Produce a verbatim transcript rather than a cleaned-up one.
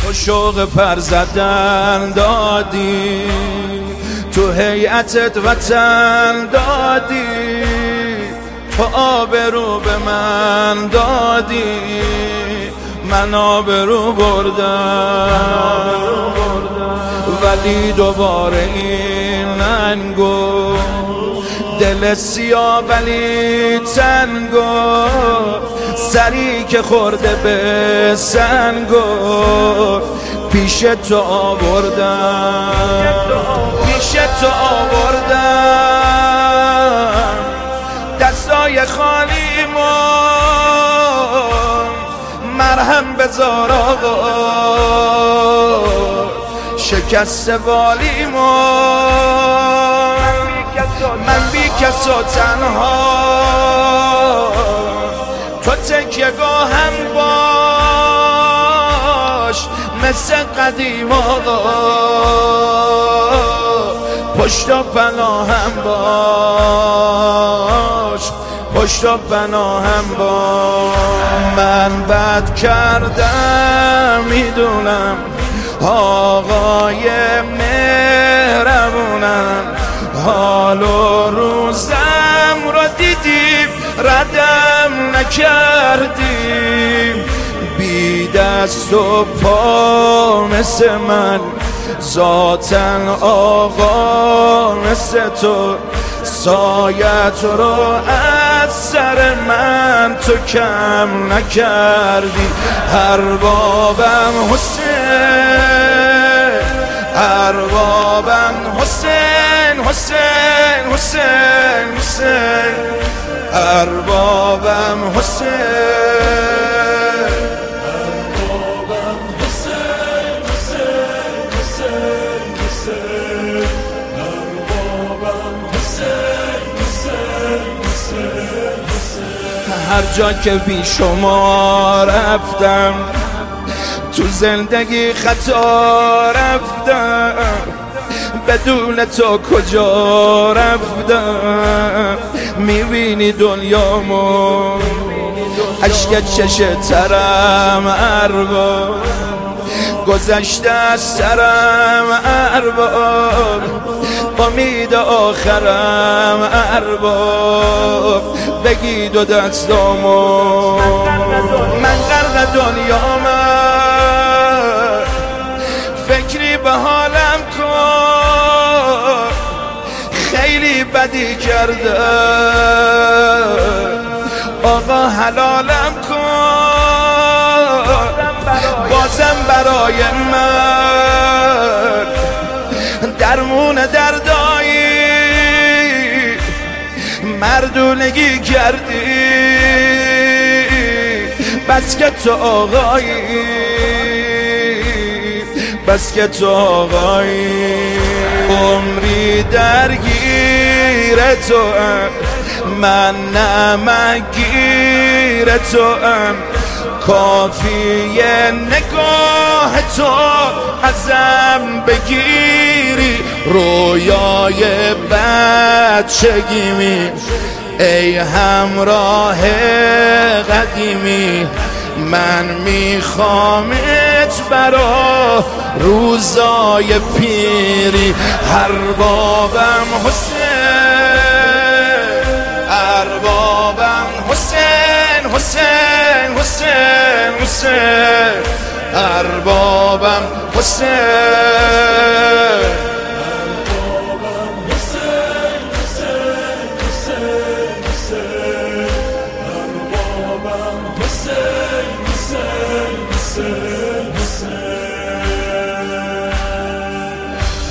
تو شوق پر زدن دادی، تو هیئتت وطن دادی، تو آبرو به من دادی، من آبرو بردم، ولی دوباره این ننگو دل سیاه ولی تنگو، سری که خورده به سنگو پیش تو آوردم، پیش تو آوردم، دستای خالیمو مرهم بذار آقا، شکست والیمو من بی کس و تنها، تو تکیه گاهم باش مثل قدیم آقا، پشت و پناهم باش، پشت و پناهم باش. من بد کردم میدونم، آقای مهربونم، حال و روزم را دیدیم ردم نکردیم، بی دست و پا مثل من، ذاتن آقا مثل تو، سایت رو از سر من تو کم نکردی. اربابم حسین، اربابم حسین، حسین حسین حسین، اربابم حسین، اربابم حسین، حسین حسین حسین، اربابم حسین، حسین حسین حسین. هر جا که بی شما رفتم، تو زندگی خطا رفتم، بدون تو کجا رفتم، میبینی دنیامو اشک چش ترم ارباب، گذشته از سرم ارباب، امید آخرم ارباب، بگی دو دستامو من غرق دنیام، فکری به حالم کن، خیلی بدی کرده آقا حلالم کن، بازم برای من درمون دردایی، مردونگی کردی بس که تو آقایی، بس که تو آقایی، عمری درگیر تو ام، من نمگیر تو ام، کافیه نگاه تو ازم بگیری، رویای بچگیمی ای همراه قدیمی، من میخوامت برا روزای پیری. اربابم حسین، اربابم حسین، حسین حسین حسین، اربابم حسین، اربابم حسین، حسین حسین.